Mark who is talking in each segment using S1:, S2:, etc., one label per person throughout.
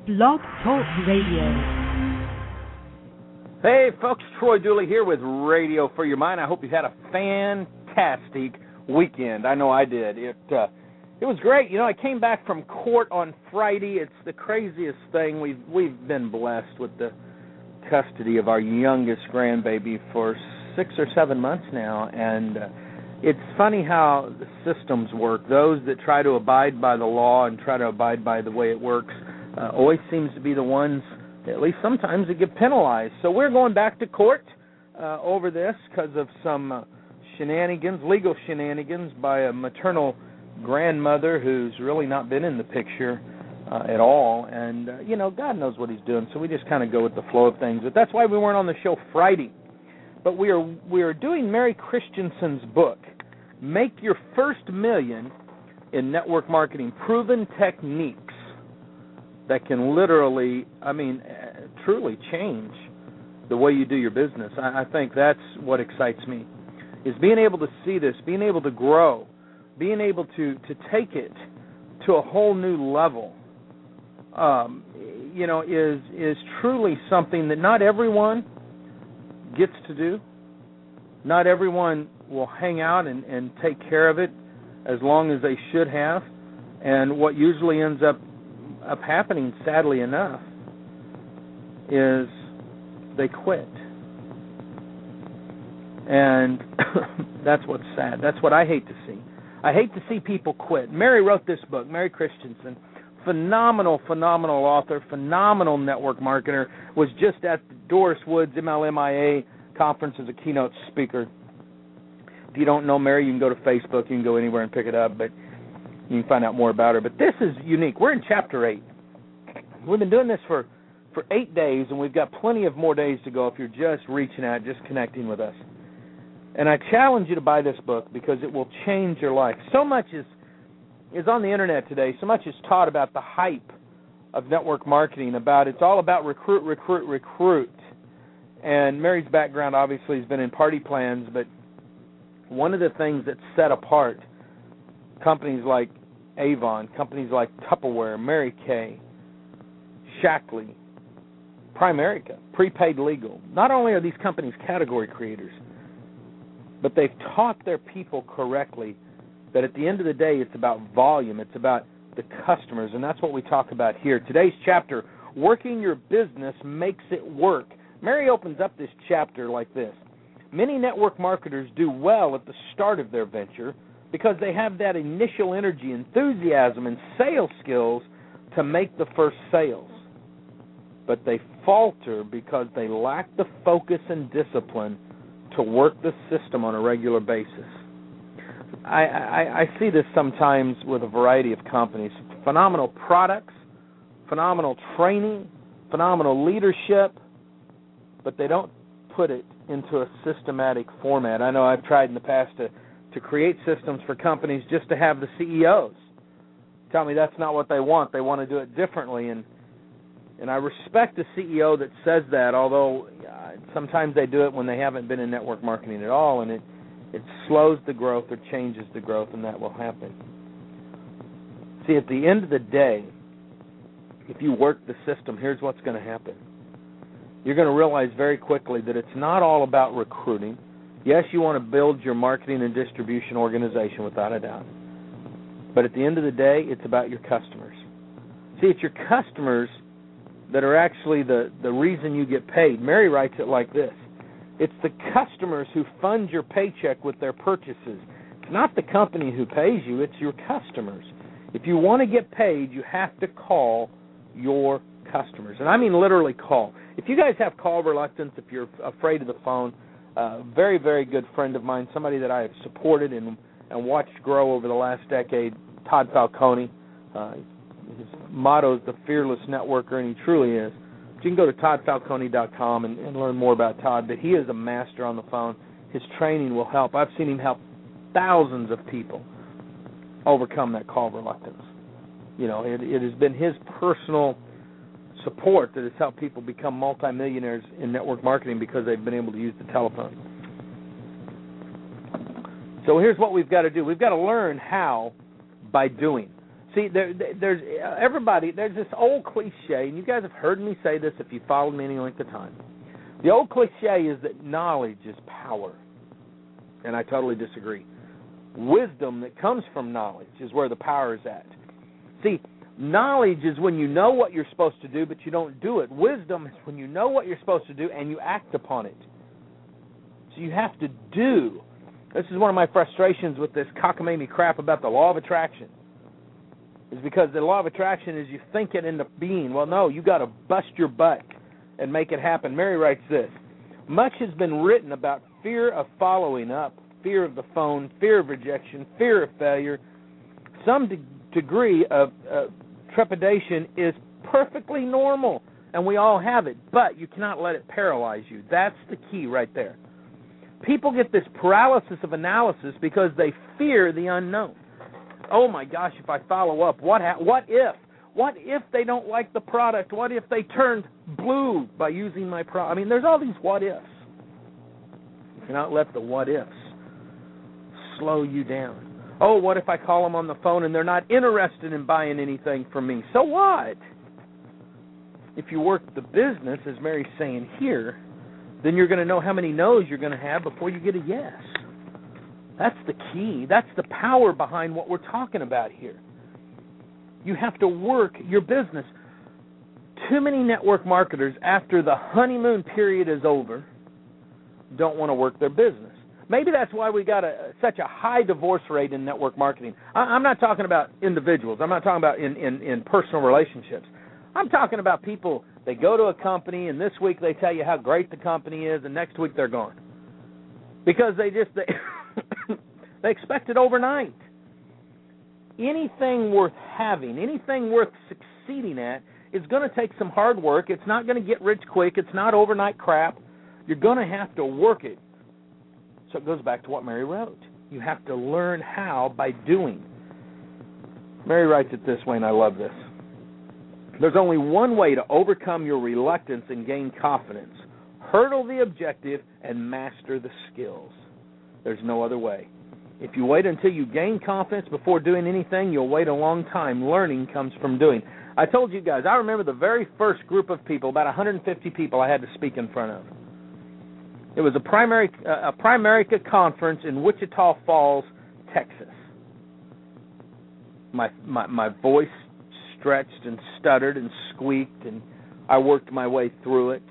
S1: Blog Talk Radio.
S2: Hey folks, Troy Dooley here with Radio for Your Mind. I hope you've had a fantastic weekend. I know I did. It was great. You know, I came back from court on Friday. It's the craziest thing. We've been blessed with the custody of our youngest grandbaby for 6 or 7 months now, and it's funny how the systems work. Those that try to abide by the law and try to abide by the way it works always seems to be the ones, at least sometimes, that get penalized. So we're going back to court over this because of some shenanigans, legal shenanigans by a maternal grandmother who's really not been in the picture at all. And, you know, God knows what he's doing, so we just kind of go with the flow of things. But that's why we weren't on the show Friday. But we are doing Mary Christensen's book, Make Your First Million in Network Marketing, Proven Techniques that can literally, truly change the way you do your business. I think that's what excites me, is being able to see this, being able to grow, being able to take it to a whole new level, is truly something that not everyone gets to do. Not everyone will hang out and take care of it as long as they should have. And what usually ends up happening, sadly enough, is they quit. And that's what's sad. That's what I hate to see. I hate to see people quit. Mary wrote this book, Mary Christensen, phenomenal author, phenomenal network marketer, was just at the Doris Woods MLMIA conference as a keynote speaker. If you don't know Mary, you can go to Facebook, you can go anywhere and pick it up, but you can find out more about her. But this is unique. We're in Chapter 8. We've been doing this for 8 days, and we've got plenty of more days to go if you're just reaching out, just connecting with us. And I challenge you to buy this book because it will change your life. So much is on the Internet today. So much is taught about the hype of network marketing, it's all about recruit. And Mary's background obviously has been in party plans, but one of the things that set apart companies like Avon, companies like Tupperware, Mary Kay, Shackley, Primerica, Prepaid Legal, not only are these companies category creators, but they've taught their people correctly that at the end of the day it's about volume, it's about the customers, and that's what we talk about here. Today's chapter, Working Your Business Makes It Work. Mary opens up this chapter like this. Many network marketers do well at the start of their venture because they have that initial energy, enthusiasm, and sales skills to make the first sales. But they falter because they lack the focus and discipline to work the system on a regular basis. I see this sometimes with a variety of companies. Phenomenal products, phenomenal training, phenomenal leadership, but they don't put it into a systematic format. I know I've tried in the past to create systems for companies just to have the CEOs tell me that's not what they want. They want to do it differently. And I respect the CEO that says that, although sometimes they do it when they haven't been in network marketing at all, and it slows the growth or changes the growth, and that will happen. See, at the end of the day, if you work the system, here's what's going to happen. You're going to realize very quickly that it's not all about recruiting. Yes, you want to build your marketing and distribution organization without a doubt. But at the end of the day, it's about your customers. See, it's your customers that are actually the reason you get paid. Mary writes it like this. It's the customers who fund your paycheck with their purchases. It's not the company who pays you, it's your customers. If you want to get paid, you have to call your customers. And I mean literally call. If you guys have call reluctance, if you're afraid of the phone, a very, very good friend of mine, somebody that I have supported and watched grow over the last decade, Todd Falcone. His motto is the fearless networker, and he truly is. You can go to toddfalcone.com and learn more about Todd, but he is a master on the phone. His training will help. I've seen him help thousands of people overcome that call reluctance. You know, it has been his personal support that has helped people become multimillionaires in network marketing because they've been able to use the telephone. So here's what we've got to do. We've got to learn how by doing. See, there's this old cliche, and you guys have heard me say this if you followed me any length of time. The old cliche is that knowledge is power, and I totally disagree. Wisdom that comes from knowledge is where the power is at. See, knowledge is when you know what you're supposed to do, but you don't do it. Wisdom is when you know what you're supposed to do and you act upon it. So you have to do. This is one of my frustrations with this cockamamie crap about the law of attraction. Is because the law of attraction is you think it into being. Well, no, you got to bust your butt and make it happen. Mary writes this: much has been written about fear of following up, fear of the phone, fear of rejection, fear of failure. Some degree of trepidation is perfectly normal, and we all have it, but you cannot let it paralyze you. That's the key right there. People get this paralysis of analysis because they fear the unknown. Oh my gosh, if I follow up, what if? What if they don't like the product? What if they turned blue by using my product? I mean, there's all these what ifs. You cannot let the what ifs slow you down. Oh, what if I call them on the phone and they're not interested in buying anything from me? So what? If you work the business, as Mary's saying here, then you're going to know how many no's you're going to have before you get a yes. That's the key. That's the power behind what we're talking about here. You have to work your business. Too many network marketers, after the honeymoon period is over, don't want to work their business. Maybe that's why we got such a high divorce rate in network marketing. I'm not talking about individuals. I'm not talking about in personal relationships. I'm talking about people, they go to a company, and this week they tell you how great the company is, and next week they're gone. Because they expect it overnight. Anything worth having, anything worth succeeding at is going to take some hard work. It's not going to get rich quick. It's not overnight crap. You're going to have to work it. So it goes back to what Mary wrote. You have to learn how by doing. Mary writes it this way, and I love this. There's only one way to overcome your reluctance and gain confidence. Hurdle the objective and master the skills. There's no other way. If you wait until you gain confidence before doing anything, you'll wait a long time. Learning comes from doing. I told you guys, I remember the very first group of people, about 150 people I had to speak in front of. It was a Primerica conference in Wichita Falls, Texas. My voice stretched and stuttered and squeaked, and I worked my way through it.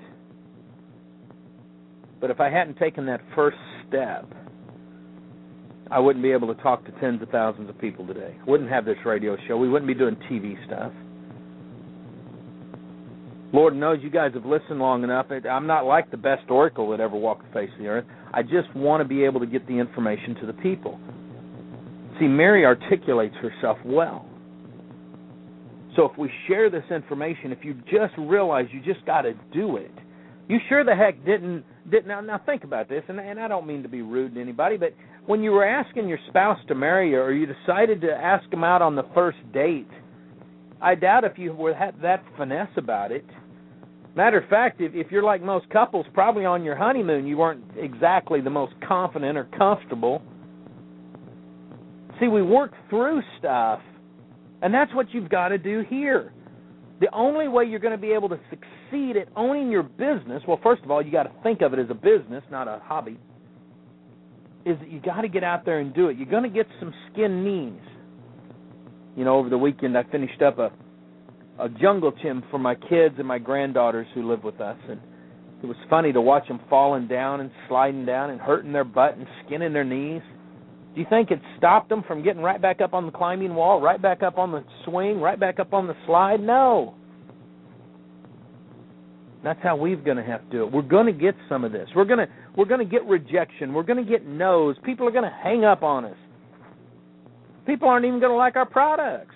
S2: But if I hadn't taken that first step, I wouldn't be able to talk to tens of thousands of people today. Wouldn't have this radio show. We wouldn't be doing TV stuff. Lord knows you guys have listened long enough. I'm not like the best oracle that ever walked the face of the earth. I just want to be able to get the information to the people. See, Mary articulates herself well. So if we share this information, if you just realize you just got to do it, you sure the heck didn't now think about this, and I don't mean to be rude to anybody, but when you were asking your spouse to marry you, or you decided to ask them out on the first date, I doubt if you were that finesse about it. Matter of fact, if you're like most couples, probably on your honeymoon, you weren't exactly the most confident or comfortable. See, we work through stuff, and that's what you've got to do here. The only way you're going to be able to succeed at owning your business, well, first of all, you got to think of it as a business, not a hobby, is that you got to get out there and do it. You're going to get some skin knees. You know, over the weekend I finished up a jungle gym for my kids and my granddaughters who live with us, and it was funny to watch them falling down and sliding down and hurting their butt and skinning their knees. Do you think it stopped them from getting right back up on the climbing wall, right back up on the swing, right back up on the slide? No. That's how we're going to have to do it. We're going to get some of this. We're going to get rejection. We're going to get no's. People are going to hang up on us. People aren't even going to like our products.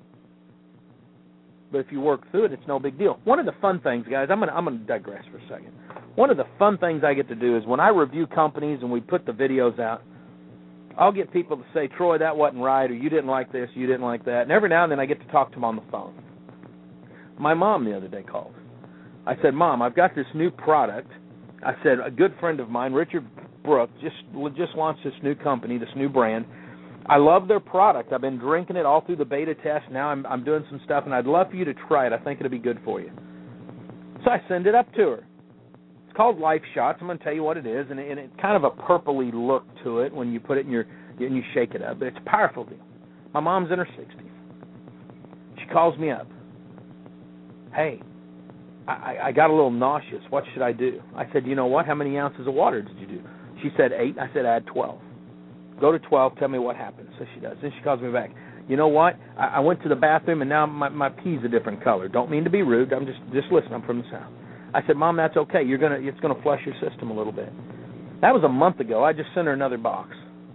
S2: But if you work through it, it's no big deal. One of the fun things, guys, I'm going to digress for a second. One of the fun things I get to do is when I review companies and we put the videos out, I'll get people to say, Troy, that wasn't right, or you didn't like this, you didn't like that. And every now and then I get to talk to them on the phone. My mom the other day called. I said, Mom, I've got this new product. I said, a good friend of mine, Richard Brooke, just launched this new company, this new brand. I love their product. I've been drinking it all through the beta test. Now I'm doing some stuff, and I'd love for you to try it. I think it'll be good for you. So I send it up to her. It's called Life Shots. I'm going to tell you what it is, and it's kind of a purpley look to it when you put it in and you shake it up. But it's a powerful deal. My mom's in her 60s. She calls me up. Hey, I got a little nauseous. What should I do? I said, you know what? How many ounces of water did you do? She said 8. I said, add 12. Go to 12. Tell me what happened. So she does. Then she calls me back. You know what? I went to the bathroom, and now my pee's a different color. Don't mean to be rude. I'm just listening. I'm from the South. I said, Mom, that's okay. It's gonna flush your system a little bit. That was a month ago. I just sent her another box.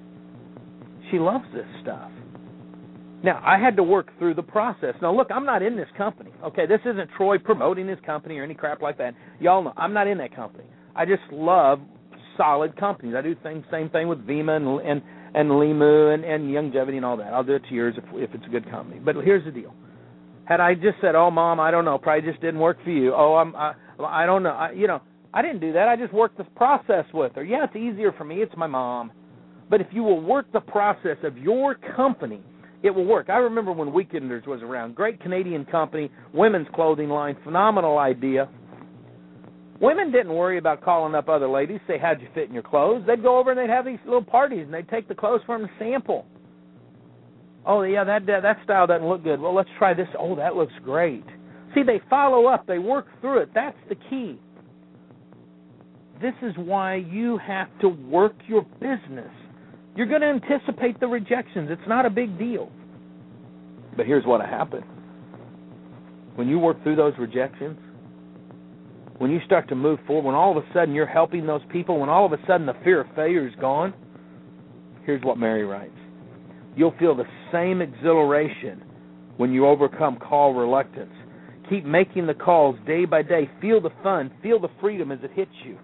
S2: She loves this stuff. Now, I had to work through the process. Now, look, I'm not in this company. Okay, this isn't Troy promoting his company or any crap like that. Y'all know I'm not in that company. I just love solid companies. I do same thing with Vima and Limu and Youngevity and all that. I'll do it to yours if it's a good company. But here's the deal. Had I just said, oh, Mom, I don't know, probably just didn't work for you. Oh, I don't know. I didn't do that. I just worked the process with her. Yeah, it's easier for me. It's my mom. But if you will work the process of your company, it will work. I remember when Weekenders was around. Great Canadian company, women's clothing line, phenomenal idea. Women didn't worry about calling up other ladies, say, how'd you fit in your clothes? They'd go over and they'd have these little parties, and they'd take the clothes for them to sample. Oh, yeah, that style doesn't look good. Well, let's try this. Oh, that looks great. See, they follow up. They work through it. That's the key. This is why you have to work your business. You're going to anticipate the rejections. It's not a big deal. But here's what happened. When you work through those rejections, when you start to move forward, when all of a sudden you're helping those people, when all of a sudden the fear of failure is gone, here's what Mary writes. You'll feel the same exhilaration when you overcome call reluctance. Keep making the calls day by day. Feel the fun. Feel the freedom as it hits you.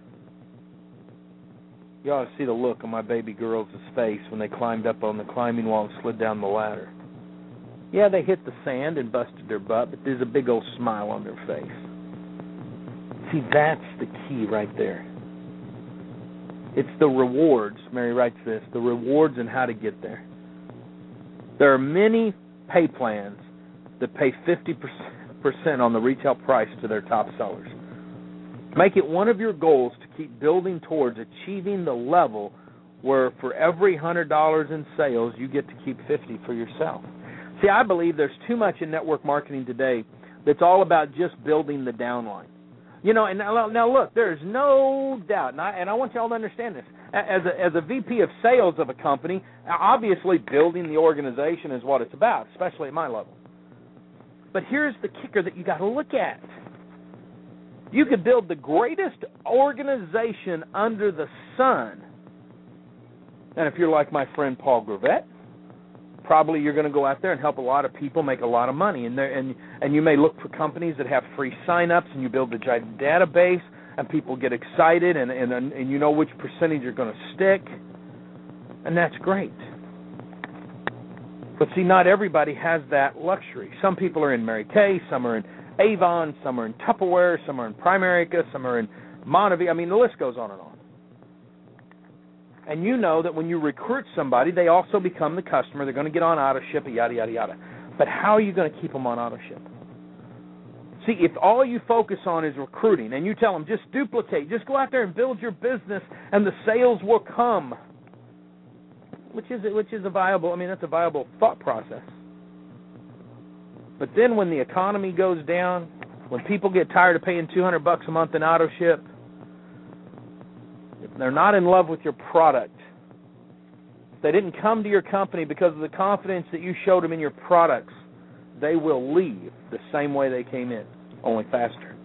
S2: You ought to see the look on my baby girls' face when they climbed up on the climbing wall and slid down the ladder. Yeah, they hit the sand and busted their butt, but there's a big old smile on their face. See, that's the key right there. It's the rewards. Mary writes this, the rewards and how to get there. There are many pay plans that pay 50% on the retail price to their top sellers. Make it one of your goals to keep building towards achieving the level where for every $100 in sales, you get to keep 50 for yourself. See, I believe there's too much in network marketing today that's all about just building the downline. And now look, there's no doubt, and I want y'all to understand this. As a VP of sales of a company, obviously building the organization is what it's about, especially at my level. But here's the kicker that you got to look at. You could build the greatest organization under the sun. And if you're like my friend Paul Gravett, probably you're going to go out there and help a lot of people make a lot of money. And you may look for companies that have free sign-ups, and you build the giant database, and people get excited, and you know which percentage you're going to stick. And that's great. But see, not everybody has that luxury. Some people are in Mary Kay, some are in Avon, some are in Tupperware, some are in Primerica, some are in Monavie. I mean, the list goes on and on. And you know that when you recruit somebody, they also become the customer. They're going to get on AutoShip, yada, yada, yada. But how are you going to keep them on AutoShip? See, if all you focus on is recruiting and you tell them just duplicate, just go out there and build your business and the sales will come, which is a viable, that's a viable thought process. But then when the economy goes down, when people get tired of paying $200 a month in AutoShip, if they're not in love with your product, if they didn't come to your company because of the confidence that you showed them in your products, they will leave the same way they came in, only faster.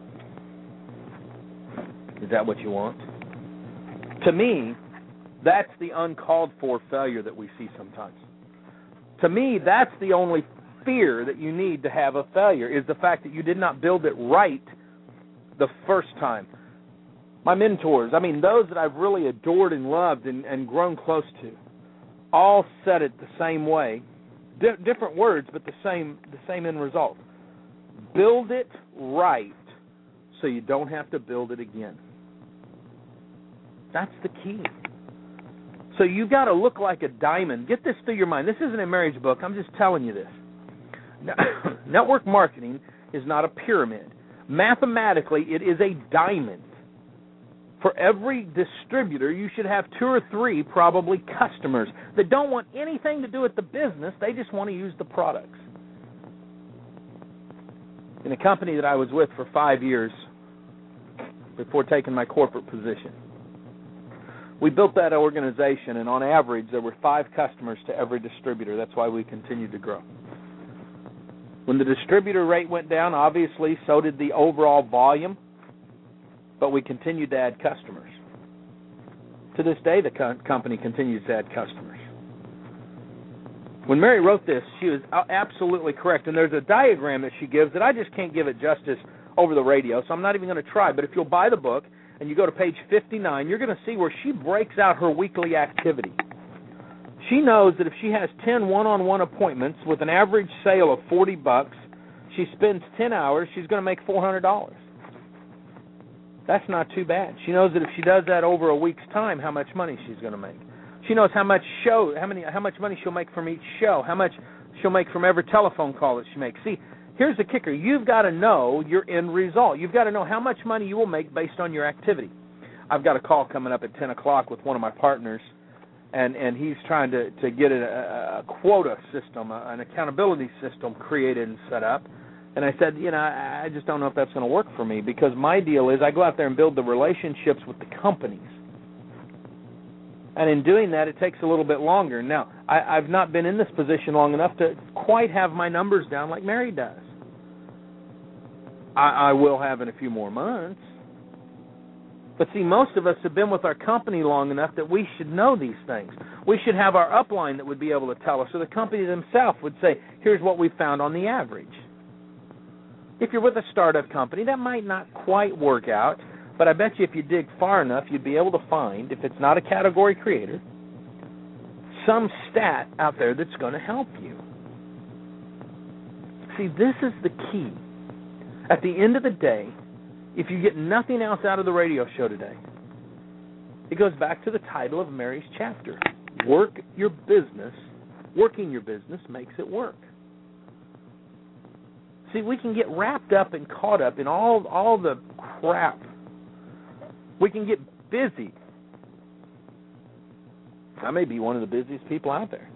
S2: Is that what you want? To me, that's the uncalled for failure that we see sometimes. To me, that's the only fear that you need to have a failure, is the fact that you did not build it right the first time. My mentors, those that I've really adored and loved and grown close to, all said it the same way. Different words, but the same end result. Build it right so you don't have to build it again. That's the key. So you've got to look like a diamond. Get this through your mind. This isn't a marriage book. I'm just telling you this. Network marketing is not a pyramid. Mathematically, it is a diamond. For every distributor, you should have 2 or 3 probably customers that don't want anything to do with the business. They just want to use the products. In a company that I was with for 5 years before taking my corporate position, we built that organization, and on average, there were 5 customers to every distributor. That's why we continued to grow. When the distributor rate went down, obviously, so did the overall volume, but we continued to add customers. To this day, the company continues to add customers. When Mary wrote this, she was absolutely correct, and there's a diagram that she gives that I just can't give it justice over the radio, so I'm not even going to try, but if you'll buy the book and you go to page 59, you're going to see where she breaks out her weekly activity. She knows that if she has 10 one-on-one appointments with an average sale of $40, she spends 10 hours, she's going to make $400. That's not too bad. She knows that if she does that over a week's time, how much money she's going to make. She knows how much money she'll make from each show, how much she'll make from every telephone call that she makes. See, here's the kicker. You've got to know your end result. You've got to know how much money you will make based on your activity. I've got a call coming up at 10 o'clock with one of my partners, and he's trying to get a quota system, an accountability system created and set up. And I said, I just don't know if that's going to work for me, because my deal is I go out there and build the relationships with the companies. And in doing that, it takes a little bit longer. Now, I've not been in this position long enough to quite have my numbers down like Mary does. I will have in a few more months. But see, most of us have been with our company long enough that we should know these things. We should have our upline that would be able to tell us, or the company themselves would say, here's what we found on the average. If you're with a startup company, that might not quite work out, but I bet you if you dig far enough, you'd be able to find, if it's not a category creator, some stat out there that's going to help you. See, this is the key. At the end of the day, if you get nothing else out of the radio show today, it goes back to the title of Mary's chapter. Working your business makes it work. See, we can get wrapped up and caught up in all the crap. We can get busy. I may be one of the busiest people out there.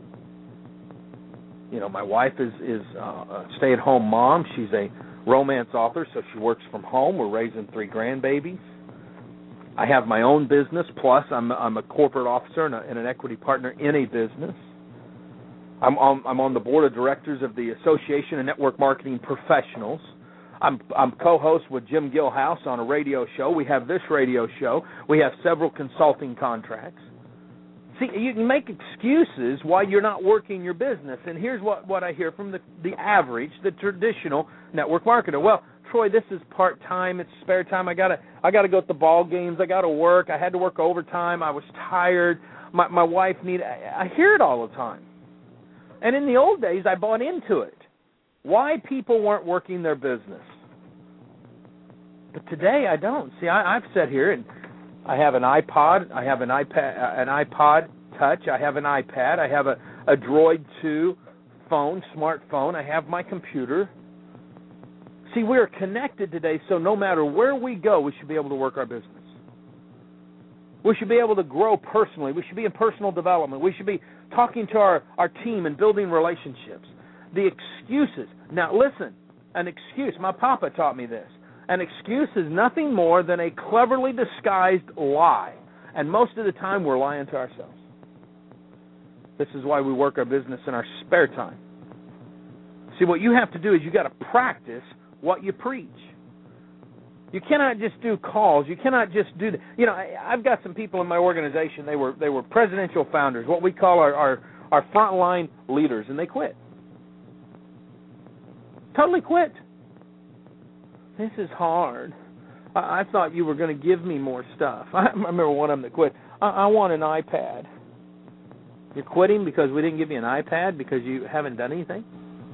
S2: My wife is a stay-at-home mom. She's a romance author, so she works from home. We're raising 3 grandbabies. I have my own business, plus I'm a corporate officer and an equity partner in a business. I'm on the board of directors of the Association of Network Marketing Professionals. I'm co-host with Jim Gilhouse on a radio show. We have this radio show. We have several consulting contracts. See, you can make excuses why you're not working your business, and here's what I hear from the average, the traditional network marketer. Well, Troy, this is part-time. It's spare time. I gotta go to the ball games. I got to work. I had to work overtime. I was tired. My wife needed. I hear it all the time. And in the old days, I bought into it. Why people weren't working their business. But today, I don't. See, I've sat here and I have an iPod. I have an iPod Touch. I have an iPad. I have a Droid 2 phone, smartphone. I have my computer. See, we're connected today, so no matter where we go, we should be able to work our business. We should be able to grow personally. We should be in personal development. We should be talking to our team and building relationships. The excuses. Now, listen, an excuse. My papa taught me this. An excuse is nothing more than a cleverly disguised lie. And most of the time, we're lying to ourselves. This is why we work our business in our spare time. See, what you have to do is you got to practice what you preach. You cannot just do calls. You cannot just do I've got some people in my organization. They were presidential founders, what we call our frontline leaders, and they quit. Totally quit. This is hard. I thought you were going to give me more stuff. I remember one of them that quit. I want an iPad. You're quitting because we didn't give you an iPad because you haven't done anything?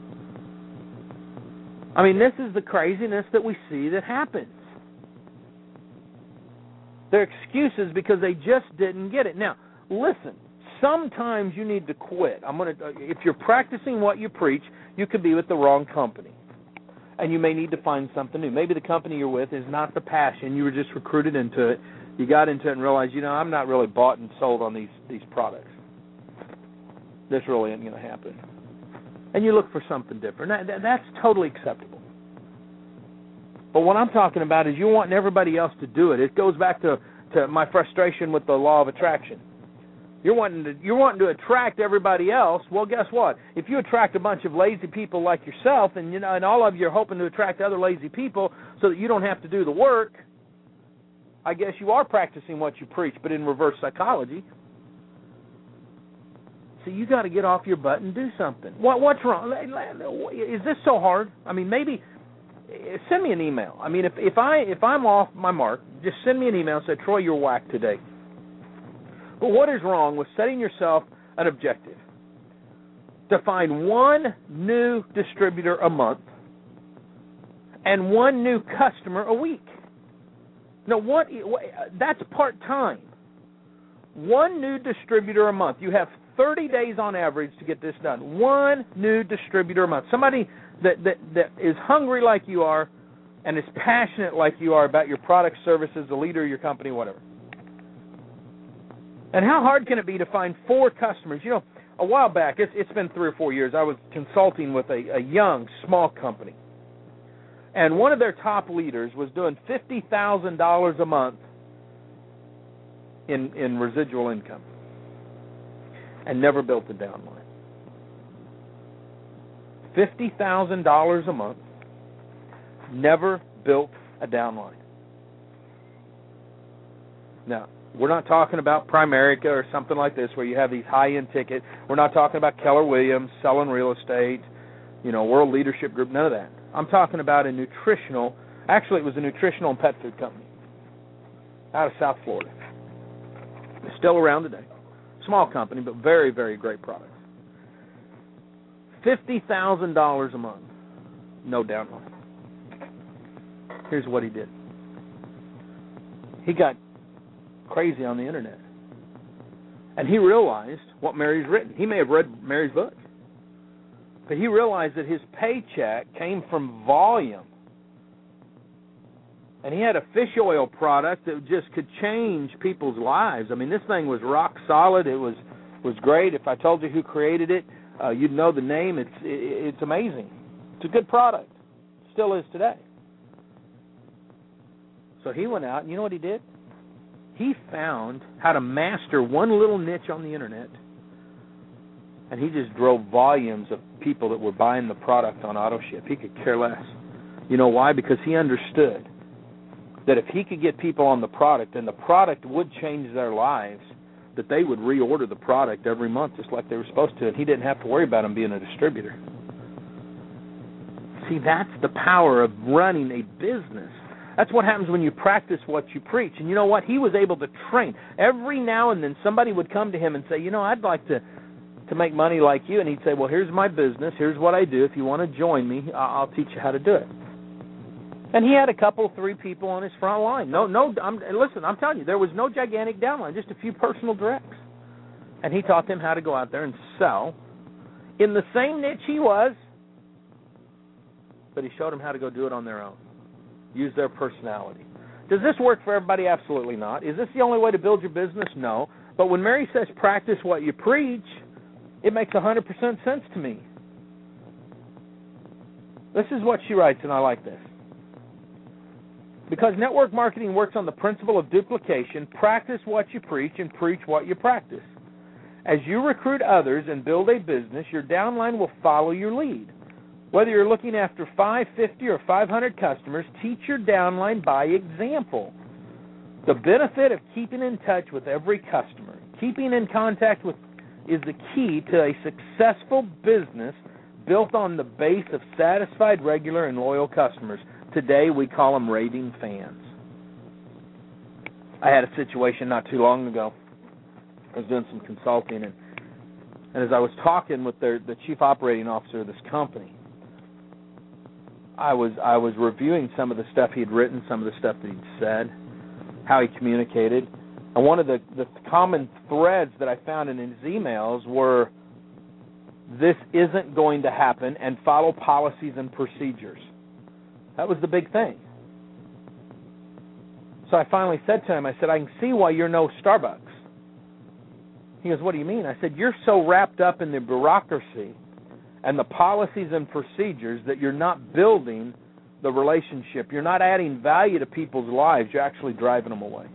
S2: I mean, this is the craziness that we see that happens. They're excuses because they just didn't get it. Now, listen, sometimes you need to quit. If you're practicing what you preach, you could be with the wrong company. And you may need to find something new. Maybe the company you're with is not the passion. You were just recruited into it. You got into it and realized, I'm not really bought and sold on these products. This really isn't going to happen. And you look for something different. That's totally acceptable. But what I'm talking about is you wanting everybody else to do it. It goes back to my frustration with the law of attraction. You're wanting to attract everybody else. Well, guess what? If you attract a bunch of lazy people like yourself, and and all of you are hoping to attract other lazy people so that you don't have to do the work, I guess you are practicing what you preach, but in reverse psychology. So you got to get off your butt and do something. What's wrong? Is this so hard? I mean, maybe send me an email. I mean, if I'm off my mark, just send me an email and say, Troy, you're whack today. But what is wrong with setting yourself an objective to find one new distributor a month and one new customer a week? Now, that's part-time. One new distributor a month. You have 30 days on average to get this done. One new distributor a month. Somebody that is hungry like you are and is passionate like you are about your product, services, the leader of your company, whatever. And how hard can it be to find 4 customers? A while back, it's been 3 or 4 years, I was consulting with a young, small company. And one of their top leaders was doing $50,000 a month in residual income and never built a downline. $50,000 a month, never built a downline. Now, we're not talking about Primerica or something like this where you have these high-end tickets. We're not talking about Keller Williams selling real estate, World Leadership Group, none of that. I'm talking about it was a nutritional and pet food company out of South Florida. It's still around today. Small company, but very, very great products. $50,000 a month, no downline. Here's what he did. He got crazy on the internet. And he realized what Mary's written. He may have read Mary's book. But he realized that his paycheck came from volume. And he had a fish oil product that just could change people's lives. I mean, this thing was rock solid. It was great. If I told you who created it, you'd know the name. It's amazing. It's a good product. Still is today. So he went out, and you know what he did? He found how to master one little niche on the internet, and he just drove volumes of people that were buying the product on auto ship. He could care less. You know why? Because he understood that if he could get people on the product and the product would change their lives, that they would reorder the product every month just like they were supposed to, and he didn't have to worry about them being a distributor. See, that's the power of running a business. That's what happens when you practice what you preach. And you know what? He was able to train. Every now and then somebody would come to him and say, I'd like to make money like you. And he'd say, well, here's my business. Here's what I do. If you want to join me, I'll teach you how to do it. And he had 3 people on his front line. Listen, I'm telling you, there was no gigantic downline, just a few personal directs. And he taught them how to go out there and sell in the same niche he was, but he showed them how to go do it on their own. Use their personality. Does this work for everybody? Absolutely not. Is this the only way to build your business? No. But when Mary says practice what you preach, it makes 100% sense to me. This is what she writes, and I like this. Because network marketing works on the principle of duplication, practice what you preach and preach what you practice. As you recruit others and build a business, your downline will follow your lead. Whether you're looking after 5, 50, or 500 customers, teach your downline by example. The benefit of keeping in touch with every customer, keeping in contact with, is the key to a successful business built on the base of satisfied, regular, and loyal customers. Today, we call them raving fans. I had a situation not too long ago. I was doing some consulting, and as I was talking with the chief operating officer of this company, I was reviewing some of the stuff he had written, some of the stuff that he'd said, how he communicated. And one of the common threads that I found in his emails were, this isn't going to happen, and follow policies and procedures. That was the big thing. So I finally said to him, I said, I can see why you're no Starbucks. He goes, what do you mean? I said, you're so wrapped up in the bureaucracy and the policies and procedures that you're not building the relationship. You're not adding value to people's lives. You're actually driving them away.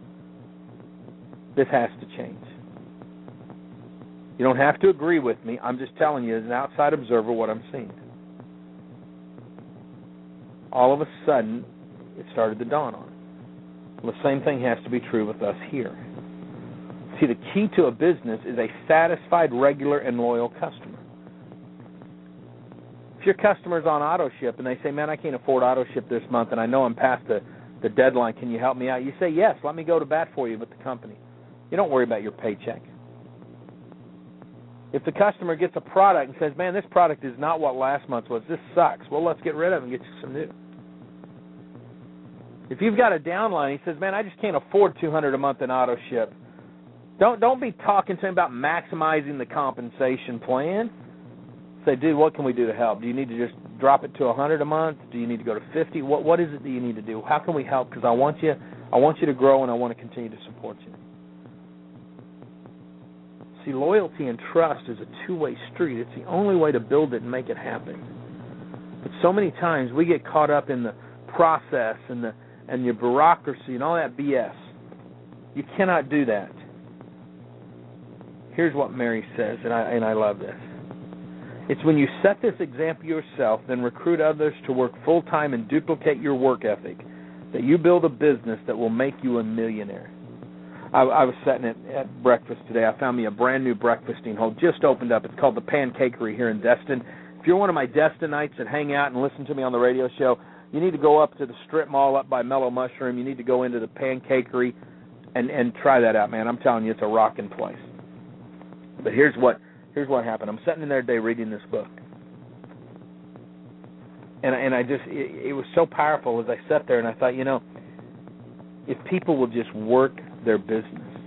S2: This has to change. You don't have to agree with me. I'm just telling you as an outside observer what I'm seeing. All of a sudden, it started to dawn on him. Well, the same thing has to be true with us here. See, the key to a business is a satisfied, regular, and loyal customer. If your customer's on auto ship and they say, man, I can't afford auto ship this month and I know I'm past the deadline, can you help me out? You say, yes, let me go to bat for you with the company. You don't worry about your paycheck. If the customer gets a product and says, man, this product is not what last month's was, this sucks, well, let's get rid of it and get you some new. If you've got a downline, he says, man, I just can't afford $200 a month in auto ship. Don't be talking to him about maximizing the compensation plan. Say, dude, what can we do to help? Do you need to just drop it to $100 a month? Do you need to go to $50? What is it that you need to do? How can we help? Because I want you to grow and I want to continue to support you. See, loyalty and trust is a two-way street. It's the only way to build it and make it happen. But so many times we get caught up in the process and your bureaucracy and all that BS. You cannot do that. Here's what Mary says, and I love this. It's when you set this example yourself, then recruit others to work full-time and duplicate your work ethic, that you build a business that will make you a millionaire. I was sitting at breakfast today. I found me a brand new breakfasting hole, just opened up. It's called the Pancakery here in Destin. If you're one of my Destinites that hang out and listen to me on the radio show, you need to go up to the strip mall up by Mellow Mushroom. You need to go into the Pancakery and try that out, man. I'm telling you, it's a rocking place. But here's what happened. I'm sitting in there today reading this book. And I just, it was so powerful as I sat there and I thought, if people will just work their business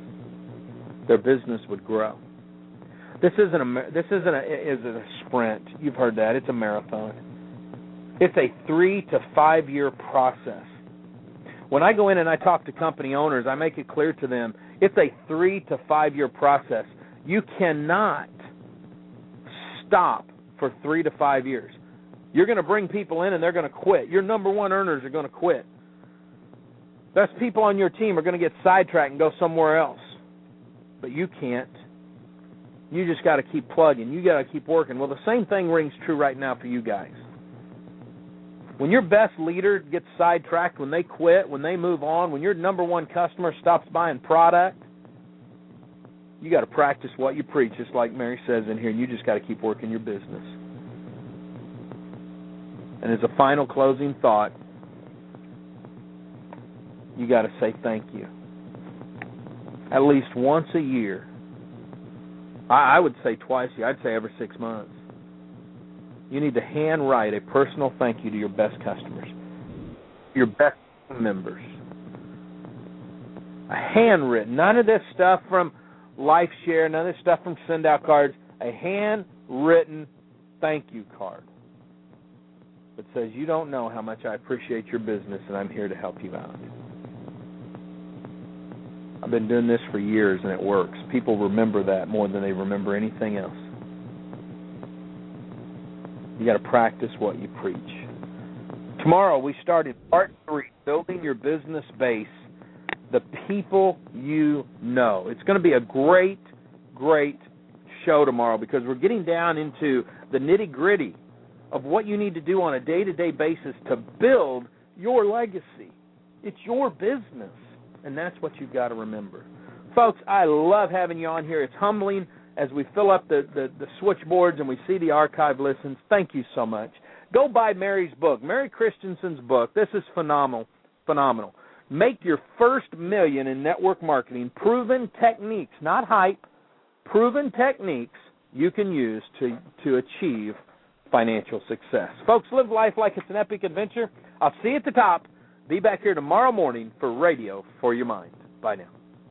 S2: would grow. This isn't a sprint. You've heard that. It's a marathon. It's a 3 to 5 year process. When I go in and I talk to company owners, I make it clear to them, it's a 3 to 5 year process. You cannot stop for 3 to 5 years. You're going to bring people in and they're going to quit. Your number one earners are going to quit. Best people on your team are going to get sidetracked and go somewhere else. But you can't. You just got to keep plugging. You got to keep working. Well, the same thing rings true right now for you guys. When your best leader gets sidetracked, when they quit, when they move on, when your number one customer stops buying product, you got to practice what you preach, just like Mary says in here, and you just got to keep working your business. And as a final closing thought, you got to say thank you. At least once a year. I would say twice a year. I'd say every 6 months. You need to handwrite a personal thank you to your best customers, your best members. A handwritten, none of this stuff from LifeShare, none of this stuff from send out cards. A handwritten thank you card that says, you don't know how much I appreciate your business and I'm here to help you out. I've been doing this for years and it works. People remember that more than they remember anything else. You got to practice what you preach. Tomorrow we start in part 3, building your business base, the people you know. It's going to be a great, great show tomorrow because we're getting down into the nitty-gritty of what you need to do on a day-to-day basis to build your legacy. It's your business, and that's what you've got to remember. Folks, I love having you on here. It's humbling as we fill up the switchboards and we see the archive listens. Thank you so much. Go buy Mary's book, Mary Christensen's book. This is phenomenal. Make your first million in network marketing. Proven techniques, not hype, proven techniques you can use to achieve financial success. Folks, live life like it's an epic adventure. I'll see you at the top. Be back here tomorrow morning for Radio for Your Mind. Bye now.